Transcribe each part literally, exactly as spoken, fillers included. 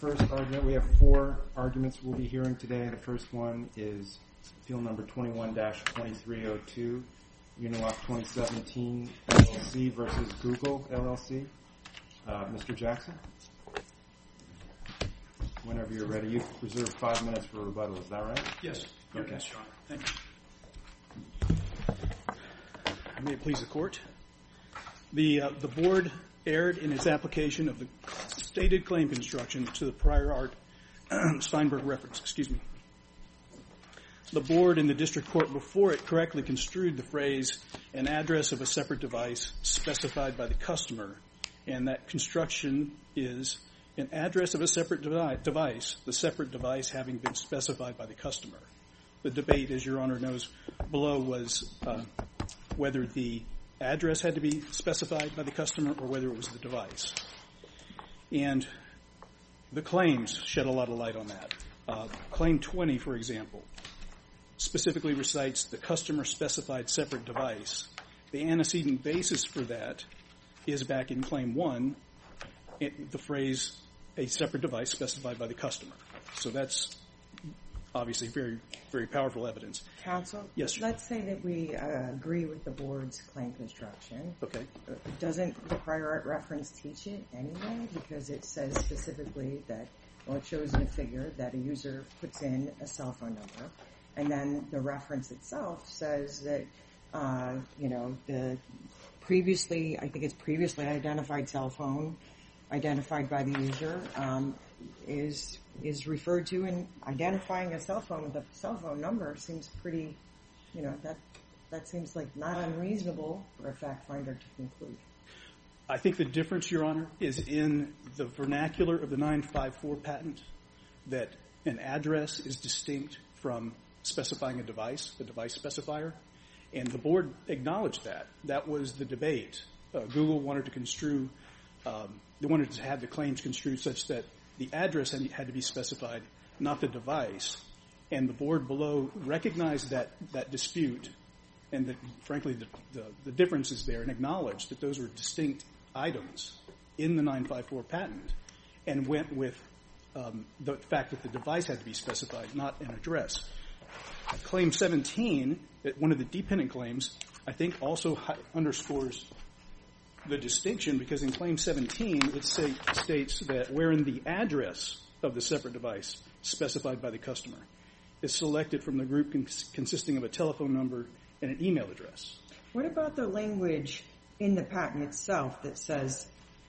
First argument, we have four arguments we'll be hearing today. The first one is appeal number twenty-one dash twenty-three oh two, Uniloc twenty seventeen L L C versus Google L L C. Uh, Mister Jackson, whenever you're ready. You've reserved five minutes for rebuttal, is that right? Yes. Okay. Yes, Your Honor. Thank you. May it please the Court. The, uh, the Board erred in its application of the stated claim construction to the prior art Steinberg reference. Excuse me. The Board and the District Court before it correctly construed the phrase an address of a separate device specified by the customer, and that construction is an address of a separate devi- device, the separate device having been specified by the customer. The debate, as Your Honor knows below, was uh, whether the address had to be specified by the customer or whether it was the device. And the claims shed a lot of light on that. Uh, Claim twenty, for example, specifically recites the customer-specified separate device. The antecedent basis for that is back in Claim one, it, the phrase, a separate device specified by the customer. So that's obviously very, very powerful evidence. Counsel? Yes, sir. Let's say that we uh, agree with the Board's claim construction. Okay. Doesn't the prior art reference teach it anyway? Because it says specifically that, well, it shows in a figure that a user puts in a cell phone number, and then the reference itself says that, uh, you know, the previously, I think it's previously identified cell phone identified by the user um, is is referred to, in identifying a cell phone with a cell phone number seems pretty, you know, that that seems like not unreasonable for a fact finder to conclude. I think the difference, Your Honor, is in the vernacular of the nine five four patent, that an address is distinct from specifying a device, the device specifier, and the Board acknowledged that. That was the debate. Uh, Google wanted to construe, um, they wanted to have the claims construed such that the address had, had to be specified, not the device, and the Board below recognized that, that dispute, and that, frankly, the, the, the difference is there, and acknowledged that those were distinct items in the nine five four patent, and went with um, the fact that the device had to be specified, not an address. Claim seventeen, one of the dependent claims, I think also hi- underscores the distinction, because in Claim seventeen it say, states that wherein the address of the separate device specified by the customer is selected from the group cons- consisting of a telephone number and an email address. What about the language in the patent itself that says,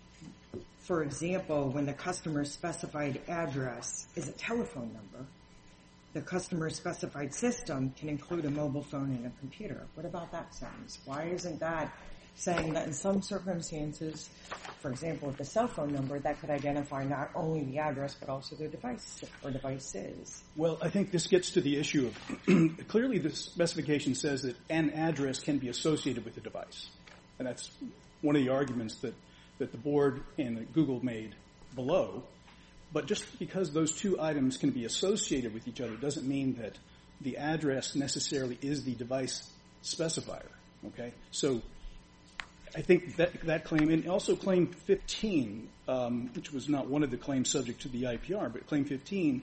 for example, when the customer specified address is a telephone number, the customer specified system can include a mobile phone and a computer? What about that sentence? Why isn't that saying that in some circumstances, for example, with the cell phone number, that could identify not only the address but also the device or devices? Well, I think this gets to the issue of clearly the specification says that an address can be associated with the device. And that's one of the arguments that, that the Board and Google made below. But just because those two items can be associated with each other doesn't mean that the address necessarily is the device specifier. Okay? So I think that that claim, and also Claim fifteen, um, which was not one of the claims subject to the I P R, but Claim fifteen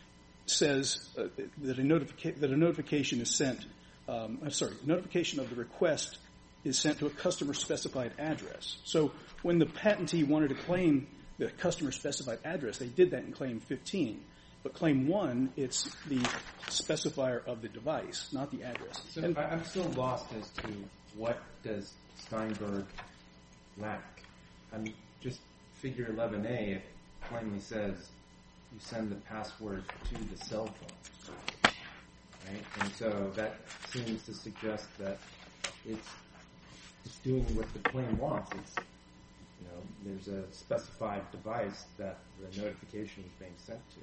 says uh, that a notification that a notification is sent. Um, I'm sorry, notification of the request is sent to a customer-specified address. So when the patentee wanted to claim the customer-specified address, they did that in Claim fifteen. But Claim one, it's the specifier of the device, not the address. So and I'm still lost as to what does Steinberg lack. I mean, just Figure eleven A, it plainly says you send the password to the cell phone, right? And so that seems to suggest that it's it's doing what the claim wants. It's, you know, there's a specified device that the notification is being sent to.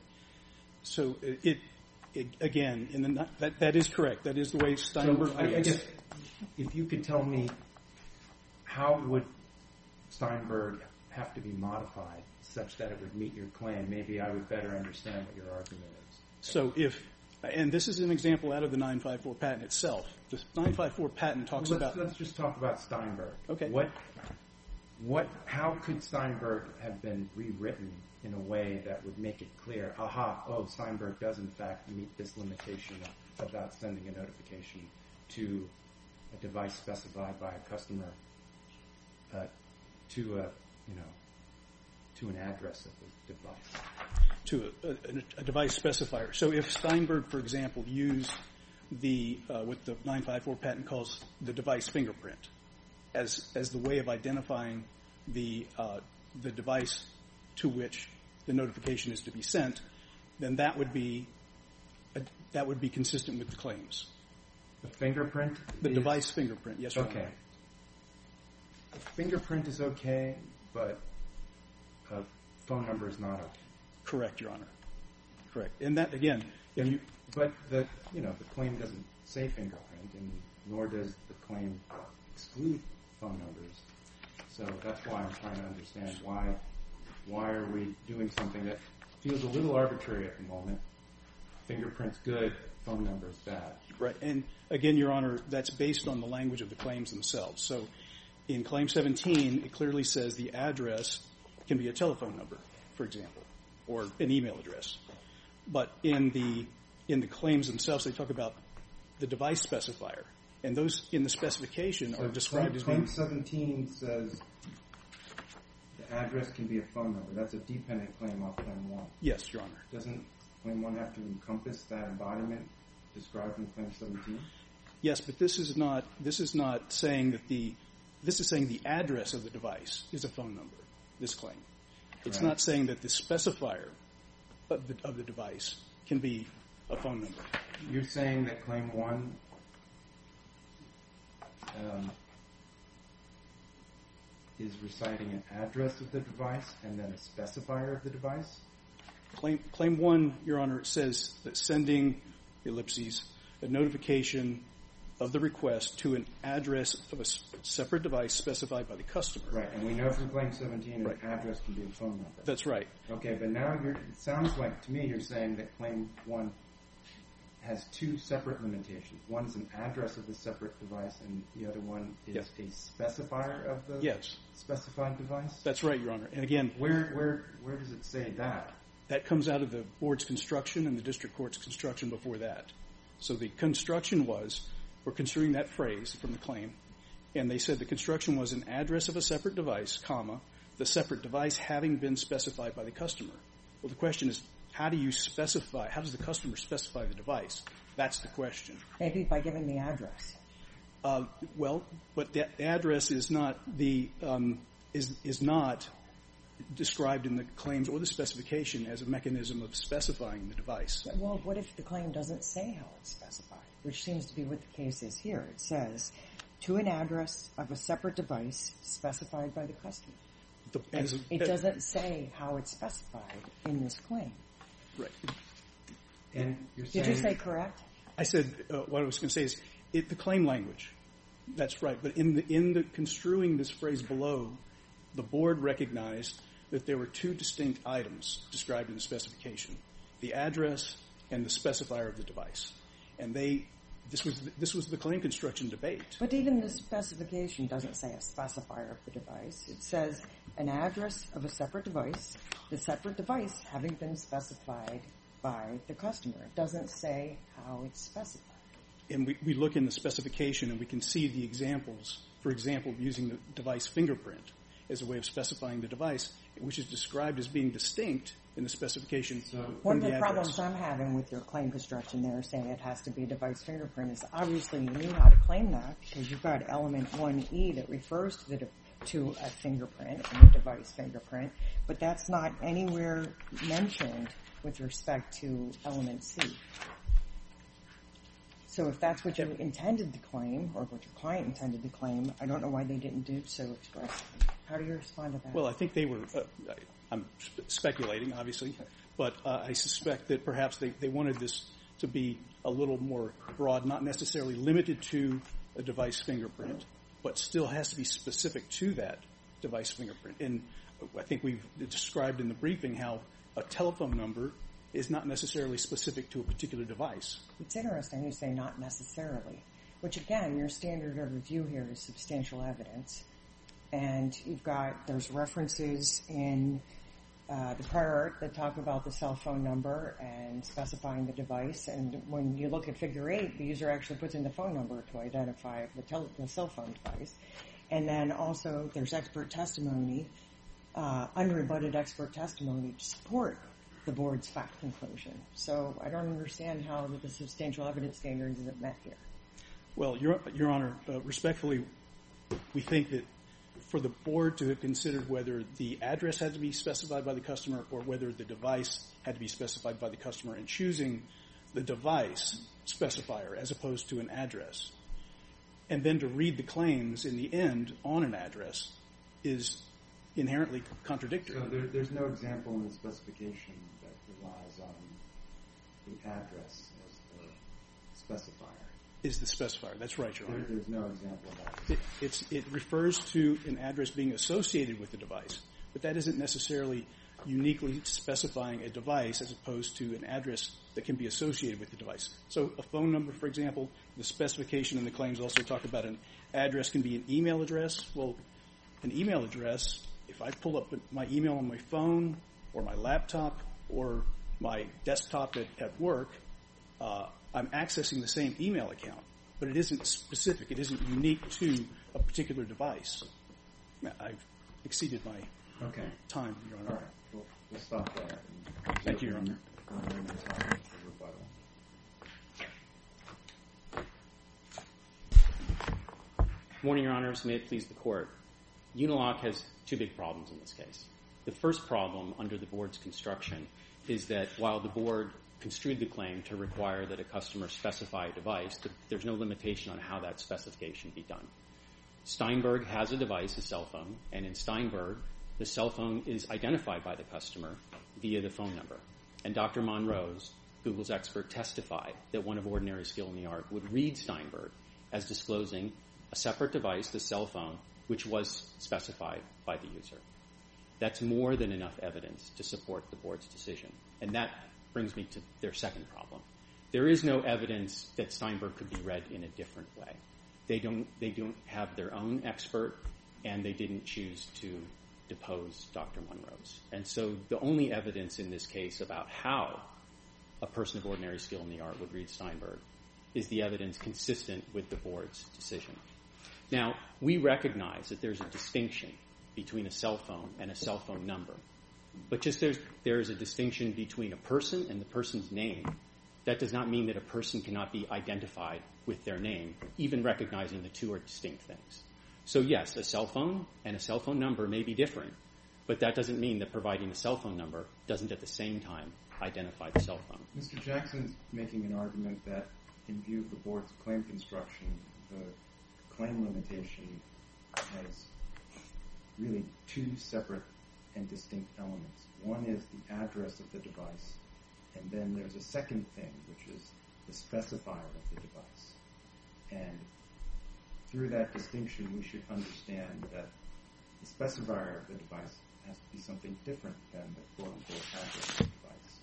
So it, it again, in the, that that is correct. That is the way Steinberg. So I, I guess if you could tell me, how would Steinberg have to be modified such that it would meet your claim? Maybe I would better understand what your argument is. So if, and this is an example out of the nine five four patent itself. The nine five four patent talks let's, about. Let's just talk about Steinberg. Okay. What, what, how could Steinberg have been rewritten in a way that would make it clear, aha, oh, Steinberg does in fact meet this limitation of, about sending a notification to a device specified by a customer uh, to a, you know, to an address of the device. To a, a, a device specifier. So if Steinberg, for example, used the uh, what the nine five four patent calls the device fingerprint as as the way of identifying the uh, the device to which the notification is to be sent, then that would be a, that would be consistent with the claims. The fingerprint? The is, device fingerprint, yes, Your okay. Honor. A fingerprint is okay, but a phone number is not okay. Correct, Your Honor. Correct. And that, again, if you... But the, you know, the claim doesn't say fingerprint, and nor does the claim exclude phone numbers. So that's why I'm trying to understand why, why are we doing something that feels a little arbitrary at the moment. Fingerprint's good, phone number's bad. Right. And again, Your Honor, that's based on the language of the claims themselves. So in Claim seventeen, it clearly says the address can be a telephone number, for example, or an email address. But in the in the claims themselves, they talk about the device specifier. And those in the specification so are described claim, as Claim being... seventeen says the address can be a phone number. That's a dependent claim off Claim one. Yes, Your Honor. Doesn't Claim one have to encompass that embodiment described in Claim seventeen? Yes, but this is not this is not saying that the this is saying the address of the device is a phone number, this claim. It's Right. not saying that the specifier of the, of the device can be a phone number. You're saying that Claim one um, is reciting an address of the device and then a specifier of the device? Claim, claim one, Your Honor, says that sending, ellipses, a notification of the request to an address of a s- separate device specified by the customer. Right, and we know from Claim seventeen Right. an address can be a phone number. That's right. Okay, but now you're, it sounds like to me you're saying that Claim one has two separate limitations. One's an address of the separate device, and the other one is Yes. a specifier of the Yes, specified device? that's right, Your Honor. And again, Where where where does it say that? that comes out of the board's construction and the district court's construction before that. So the construction was, we're construing that phrase from the claim, and they said the construction was an address of a separate device, comma, the separate device having been specified by the customer. Well, the question is, how do you specify, how does the customer specify the device? That's the question. Maybe by giving the address. Uh, well, but that address is not the, um, is, is not described in the claims or the specification as a mechanism of specifying the device. Well, what if the claim doesn't say how it's specified, which seems to be what the case is here. It says, to an address of a separate device specified by the customer. The, And as a- it doesn't say how it's specified in this claim. Right. And you're saying... Did you say correct? I said, uh, what I was going to say is, it, the claim language. That's right. But in the, in the construing this phrase below, the board recognized that there were two distinct items described in the specification, the address and the specifier of the device. And they, this was, this was the claim construction debate. But even the specification doesn't say a specifier of the device. It says an address of a separate device, the separate device having been specified by the customer. It doesn't say how it's specified. And we, we look in the specification and we can see the examples, for example, using the device fingerprint as a way of specifying the device, which is described as being distinct in the specification So from One of the the address. problems I'm having with your claim construction there, saying it has to be a device fingerprint, is obviously you knew how to claim that because you've got element one E that refers to the de- to a fingerprint and a device fingerprint, but that's not anywhere mentioned with respect to element C. So if that's what you intended to claim, or what your client intended to claim, I don't know why they didn't do so expressly. How do you respond to that? Well, I think they were, uh, I'm sp- speculating, obviously, but uh, I suspect that perhaps they, they wanted this to be a little more broad, not necessarily limited to a device fingerprint, but still has to be specific to that device fingerprint. And I think we've described in the briefing how a telephone number is not necessarily specific to a particular device. It's interesting you say not necessarily, which again, your standard of review here is substantial evidence. And you've got, there's references in uh, the prior art that talk about the cell phone number and specifying the device. And when you look at figure eight, the user actually puts in the phone number to identify the, tel- the cell phone device. And then also there's expert testimony, uh, unrebutted expert testimony to support the board's fact conclusion. So I don't understand how the substantial evidence standard isn't met here. Well, Your, Your Honor, uh, respectfully, we think that for the board to have considered whether the address had to be specified by the customer or whether the device had to be specified by the customer, and choosing the device specifier as opposed to an address, and then to read the claims in the end on an address is inherently contradictory. So there, there's no example in the specification that relies on the address as the specifier. Is the specifier. That's right, Your Honor. There, there's no example of that. It, it's, it refers to an address being associated with the device, but that isn't necessarily uniquely specifying a device as opposed to an address that can be associated with the device. So a phone number, for example, the specification and the claims also talk about an address can be an email address. Well, an email address, if I pull up my email on my phone or my laptop or my desktop at, at work, uh, I'm accessing the same email account, but it isn't specific. It isn't unique to a particular device. I've exceeded my okay. time, Your Honor. All right. We'll, we'll stop there. And Thank you, Your Honor. Time for rebuttal. Morning, Your Honors. May it please the Court. Uniloc has two big problems in this case. The first problem under the board's construction is that while the board construed the claim to require that a customer specify a device, there's no limitation on how that specification be done. Steinberg has a device, a cell phone, and in Steinberg, the cell phone is identified by the customer via the phone number. And Doctor Monrose, Google's expert, testified that one of ordinary skill in the art would read Steinberg as disclosing a separate device, the cell phone, which was specified by the user. That's more than enough evidence to support the board's decision. And that brings me to their second problem. There is no evidence that Steinberg could be read in a different way. They don't, they don't have their own expert, and they didn't choose to depose Doctor Monrose. And so the only evidence in this case about how a person of ordinary skill in the art would read Steinberg is the evidence consistent with the board's decision. Now, we recognize that there's a distinction between a cell phone and a cell phone number. But just there's, there's a distinction between a person and the person's name. That does not mean that a person cannot be identified with their name, even recognizing the two are distinct things. So yes, a cell phone and a cell phone number may be different, but that doesn't mean that providing a cell phone number doesn't at the same time identify the cell phone. Mister Jackson's making an argument that in view of the board's claim construction, the claim limitation has really two separate and distinct elements. One is the address of the device, and then there's a second thing, which is the specifier of the device. And through that distinction, we should understand that the specifier of the device has to be something different than the quote-unquote address of the device.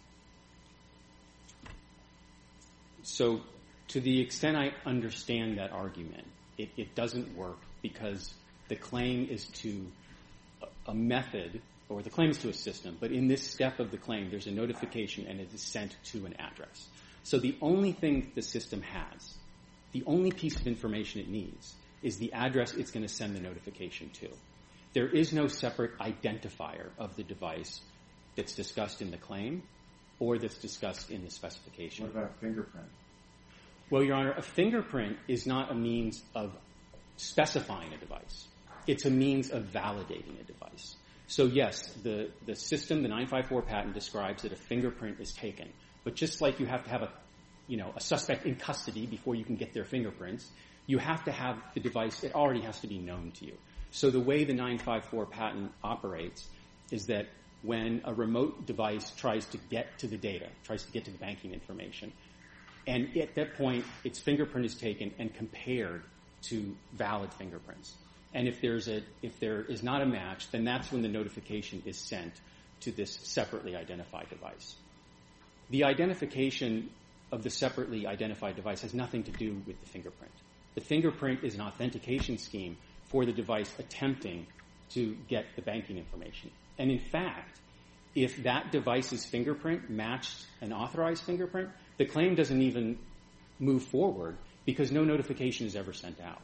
So to the extent I understand that argument, it, it doesn't work because the claim is to a method, or the claim is to a system, but in this step of the claim, there's a notification and it is sent to an address. So the only thing the system has, the only piece of information it needs, is the address it's going to send the notification to. There is no separate identifier of the device that's discussed in the claim or that's discussed in the specification. What about a fingerprint? Well, Your Honor, a fingerprint is not a means of specifying a device. It's a means of validating a device. So yes, the, the system, the nine five four patent describes that a fingerprint is taken. But just like you have to have a, you know, a suspect in custody before you can get their fingerprints, you have to have the device, it already has to be known to you. So the way the nine five four patent operates is that when a remote device tries to get to the data, tries to get to the banking information, and at that point, its fingerprint is taken and compared to valid fingerprints. And if there's a, if there is not a match, then that's when the notification is sent to this separately identified device. The identification of the separately identified device has nothing to do with the fingerprint. The fingerprint is an authentication scheme for the device attempting to get the banking information. And in fact, if that device's fingerprint matched an authorized fingerprint, the claim doesn't even move forward because no notification is ever sent out.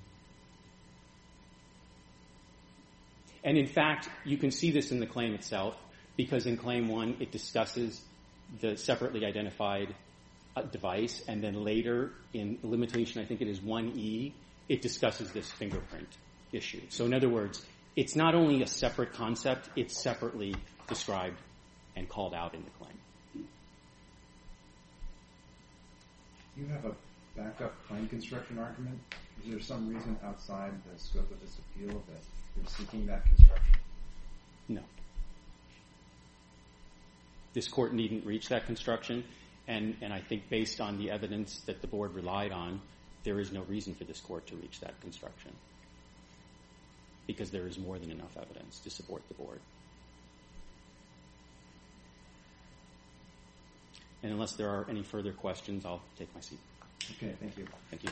And in fact, you can see this in the claim itself, because in Claim one, it discusses the separately identified uh, device, and then later in limitation, I think it is one E, it discusses this fingerprint issue. So in other words, it's not only a separate concept, it's separately described and called out in the claim. You have a backup claim construction argument? Is there some reason outside the scope of this appeal that you're seeking that construction? No. This court needn't reach that construction, and, and I think based on the evidence that the board relied on, there is no reason for this court to reach that construction, because there is more than enough evidence to support the board. And unless there are any further questions, I'll take my seat. Okay, thank you. Thank you.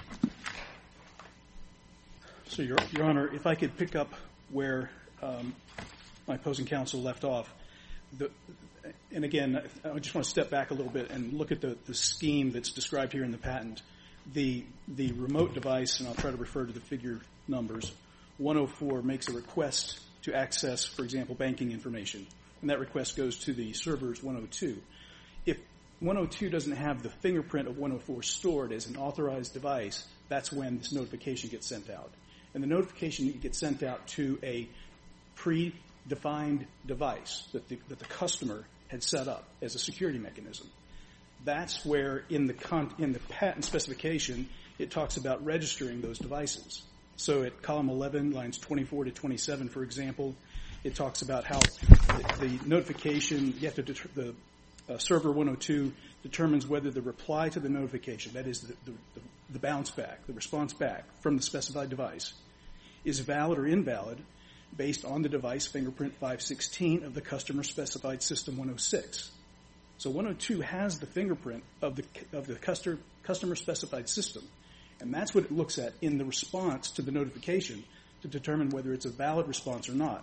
So, Your, Your Honor, if I could pick up where um, my opposing counsel left off. The, and again, I just want to step back a little bit and look at the, the scheme that's described here in the patent. The, the remote device, and I'll try to refer to the figure numbers, one oh four makes a request to access, for example, banking information. And that request goes to the server's one oh two. If one oh two doesn't have the fingerprint of one oh four stored as an authorized device, that's when this notification gets sent out. And the notification gets sent out to a predefined device that the, that the customer had set up as a security mechanism. That's where in the con- in the patent specification it talks about registering those devices. So at column eleven, lines twenty-four to twenty-seven, for example, it talks about how the, the notification, you have to det- the uh, server one oh two determines whether the reply to the notification, that is the, the, the, the bounce back, the response back from the specified device, is valid or invalid based on the device fingerprint five sixteen of the customer specified system one oh six. So one oh two has the fingerprint of the of the customer customer specified system, and that's what it looks at in the response to the notification to determine whether it's a valid response or not.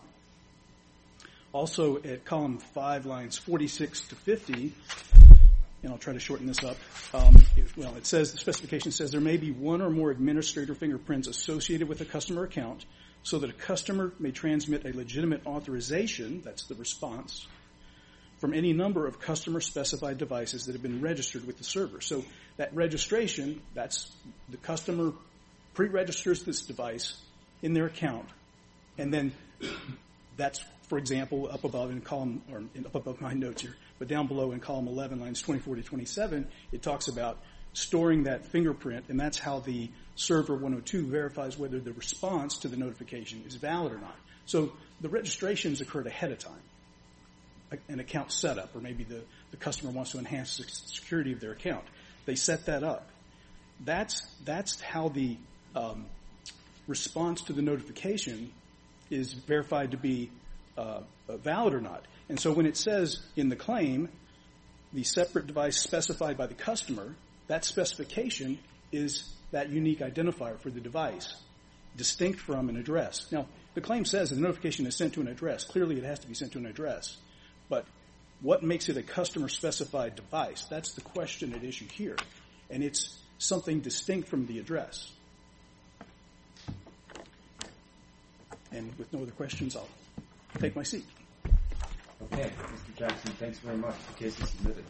Also at column five, lines forty-six to fifty, and I'll try to shorten this up. Um, it, well, it says the specification says there may be one or more administrator fingerprints associated with a customer account, so that a customer may transmit a legitimate authorization, that's the response, from any number of customer-specified devices that have been registered with the server. So that registration, that's the customer pre-registers this device in their account, and then that's, for example, up above in column, or in, up above my notes here, but down below in column eleven, lines twenty-four to twenty-seven, it talks about storing that fingerprint, and that's how the server one oh two verifies whether the response to the notification is valid or not. So the registrations occurred ahead of time, an account setup, or maybe the, the customer wants to enhance the security of their account. They set that up. That's, that's how the um, response to the notification is verified to be uh, valid or not. And so when it says in the claim, the separate device specified by the customer, that specification is that unique identifier for the device, distinct from an address. Now, the claim says that the notification is sent to an address. Clearly, it has to be sent to an address. But what makes it a customer-specified device? That's the question at issue here. And it's something distinct from the address. And with no other questions, I'll take my seat. Okay, Mister Jackson, thanks very much. The case is submitted.